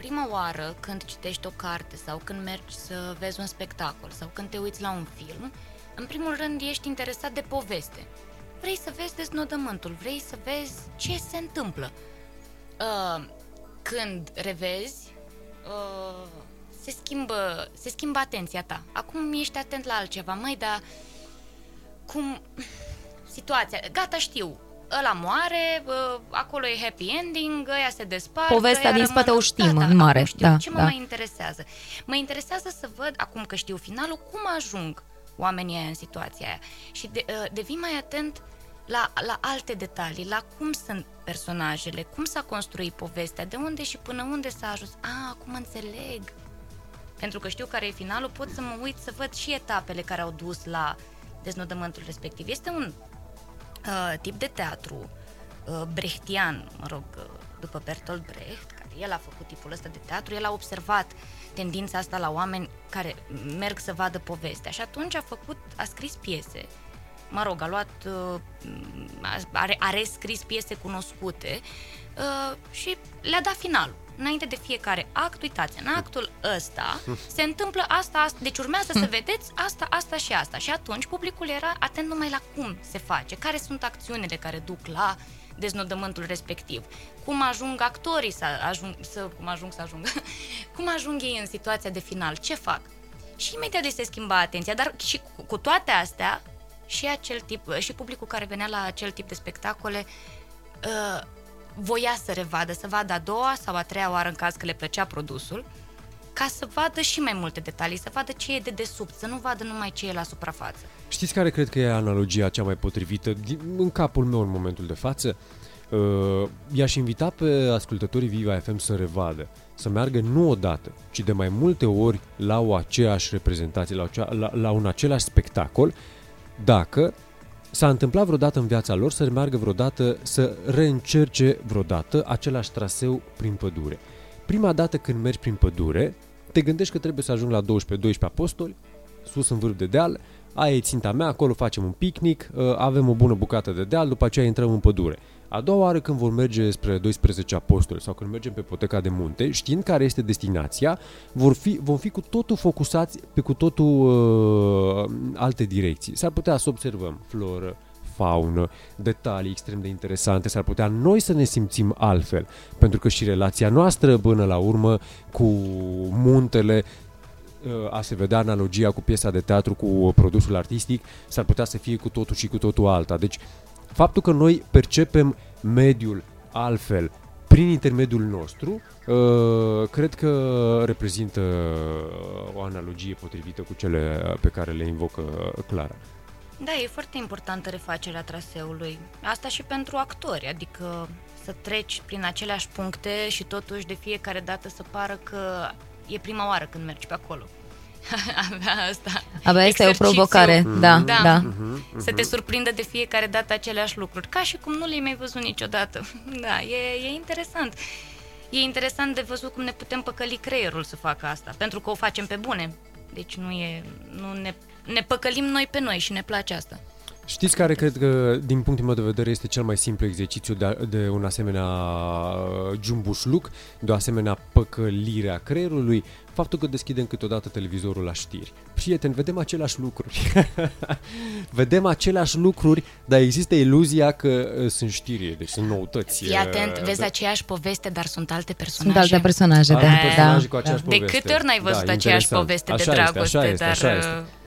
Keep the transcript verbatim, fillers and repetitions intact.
prima oară când citești o carte sau când mergi să vezi un spectacol sau când te uiți la un film, în primul rând ești interesat de poveste. Vrei să vezi deznodământul, vrei să vezi ce se întâmplă. Uh, când revezi, uh, se schimbă, se schimbă atenția ta. Acum ești atent la altceva. Măi, dar cum... Situația, gata, știu, ăla moare, uh, acolo e happy ending, ăia se despart. Povestea din spate o știm, gata, în mare. Știu. Da, ce mă da. mai interesează? Mă interesează să văd, acum că știu finalul, cum ajung oamenii aia în situația aia. Și de, uh, devii mai atent la, la alte detalii, la cum sunt personajele, cum s-a construit povestea, de unde și până unde s-a ajuns. A, acum înțeleg. Pentru că știu care e finalul, pot să mă uit să văd și etapele care au dus la deznodământul respectiv. Este un uh, tip de teatru uh, brechtian, mă rog, uh, după Bertolt Brecht, care el a făcut tipul ăsta de teatru, el a observat tendința asta la oameni care merg să vadă povestea și atunci a făcut, a scris piese, mă rog, a luat, uh, a, a rescris piese cunoscute uh, și le-a dat finalul. Înainte de fiecare act, uitați, în actul ăsta se întâmplă asta, asta, deci urmează să vedeți asta, asta și asta. Și atunci publicul era atent numai la cum se face, care sunt acțiunile care duc la deznodământul respectiv, cum ajung actorii să ajung, să, cum ajung să ajungă, cum ajung ei în situația de final, ce fac. Și imediat îi se schimba atenția, dar și cu, cu toate astea, și acel tip, și publicul care venea la acel tip de spectacole uh, voia să revadă, să vadă a doua sau a treia oară în caz că le plăcea produsul, ca să vadă și mai multe detalii, să vadă ce e de desubt, să nu vadă numai ce e la suprafață. Știți care cred că e analogia cea mai potrivită în capul meu în momentul de față? Uh, i-aș invita pe ascultătorii Viva F M să revadă, să meargă nu odată, ci de mai multe ori la o aceeași reprezentație, la, o, la, la un același spectacol, dacă s-a întâmplat vreodată în viața lor să meargă vreodată, să reîncerce vreodată același traseu prin pădure. Prima dată când mergi prin pădure, te gândești că trebuie să ajung la doisprezece doisprezece apostoli, sus în vârf de deal, aia e ținta mea, acolo facem un picnic, avem o bună bucată de deal, după aceea intrăm în pădure. A doua oară când vor merge spre doisprezece apostoli sau când mergem pe poteca de munte, știind care este destinația, vor fi, vom fi cu totul focusați pe cu totul uh, alte direcții. S-ar putea să observăm floră, faună, detalii extrem de interesante, s-ar putea noi să ne simțim altfel, pentru că și relația noastră până la urmă cu muntele, a se vedea analogia cu piesa de teatru, cu produsul artistic, s-ar putea să fie cu totul și cu totul alta. Deci faptul că noi percepem mediul altfel prin intermediul nostru, cred că reprezintă o analogie potrivită cu cele pe care le invocă Clara. Da, e foarte importantă refacerea traseului. Asta și pentru actori, adică să treci prin aceleași puncte și totuși de fiecare dată să pară că e prima oară când mergi pe acolo. Avea asta. Abia este o provocare, mm-hmm. da, da. da. Mm-hmm. Să te surprindă de fiecare dată aceleași lucruri, ca și cum nu le-ai mai văzut niciodată. Da, e, e interesant. E interesant de văzut cum ne putem păcăli creierul să facă asta, pentru că o facem pe bune. Deci nu e, nu ne, ne păcălim noi pe noi și ne place asta. Știți care cred că, din punctul meu de vedere, este cel mai simplu exercițiu de, de un asemenea jumbușluc, de o asemenea păcălire a creierului? Faptul că deschidem câteodată televizorul la știri. Prieteni, vedem aceleași lucruri. Vedem aceleași lucruri, dar există iluzia că sunt știri, deci sunt noutăți. Fii atent, vezi aceeași poveste, dar sunt alte personaje. Sunt alte personaje, alte da. personaje da, cu aceeași da. poveste. De câte ori n-ai văzut da, aceeași poveste așa de dragoste, este, așa este, dar... așa este.